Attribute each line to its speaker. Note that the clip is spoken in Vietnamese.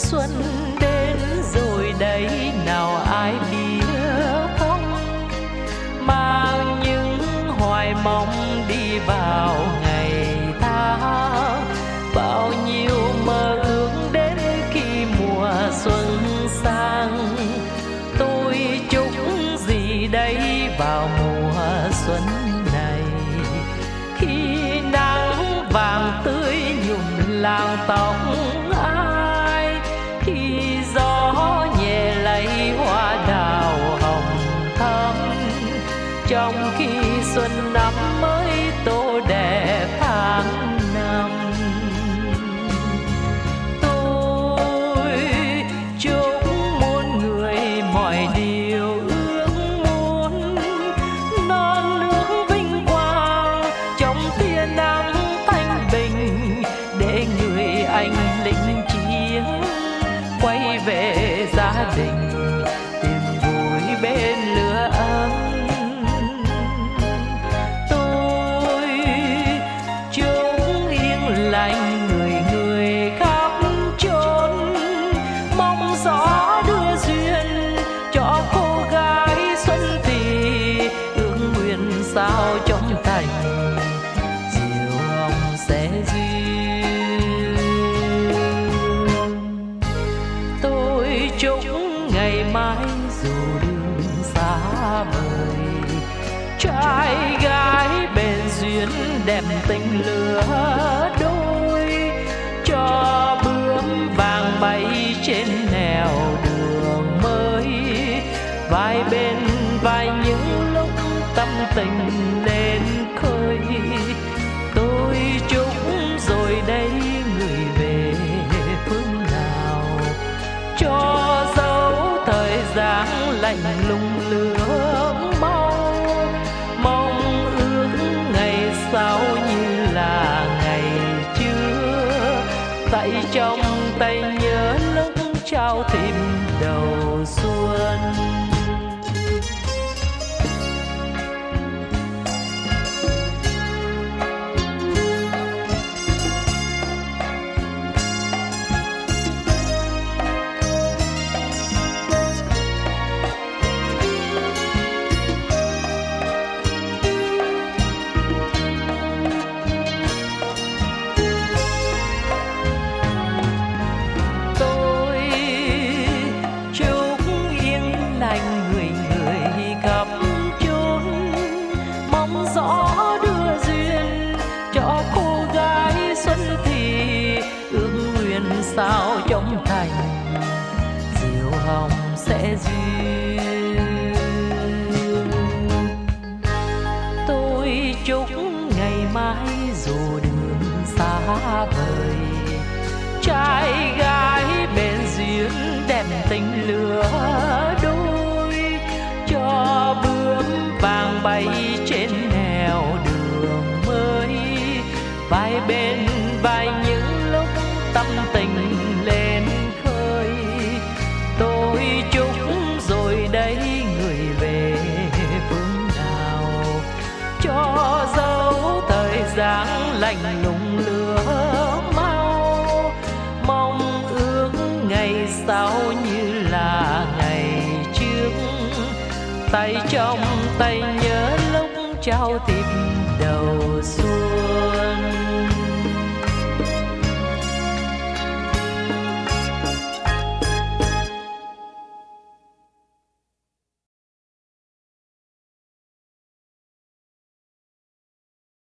Speaker 1: xuân đến rồi đấy nào ai biết không, mang những hoài mong đi vào ngày tháng, bao nhiêu mơ ước đến khi mùa xuân sang. Tôi chúc gì đây vào mùa xuân này, khi nắng vàng tươi nhuộm làng tóc ai, khi gió nhẹ lấy hoa đào hồng thắm, trong khi xuân năm mới tô đẹp tháng năm. Tôi chúc muôn người mọi điều ước muốn, non nước vinh quang trong tia nắng thanh bình, để người anh lính chiến quay về gia đình tìm vui bên lửa ấm. Tôi chúc yên lành người người khắp chốn, mong gió đưa duyên cho cô gái xuân thì, ước nguyện sao trong thành diều hồng sẽ duyên. Tôi chúc ngày mai dù đường xa vời, trai gái bền duyên đẹp tình lứa đôi, cho bướm vàng bay trên nẻo đường mới, vai bên vai những lúc tâm tình lên khơi. Tôi chúc rồi đây người về phương nào, cho dấu thời gian lạnh lùng lửa mau, mong ước ngày sau như là ngày chưa, tay trong tay nhớ lúc trao tìm đầu xuân. Gió đưa duyên cho cô gái xuân thì, ước nguyện sao trong thành diều hồng sẽ duyên. Tôi chúc ngày mai dù đường xa vời, trai gái bền duyên đẹp tình lứa đôi, cho bướm vàng bay trên nẻo đường mới, vai bên vai những lúc tâm tình lên khơi. Tôi chúc rồi đây người về phương nào, cho dấu thời gian lạnh lùng lửa mau, mong ước ngày sau như là ngày trước, tay trong tay nhớ lúc trao tìm đầu xuân.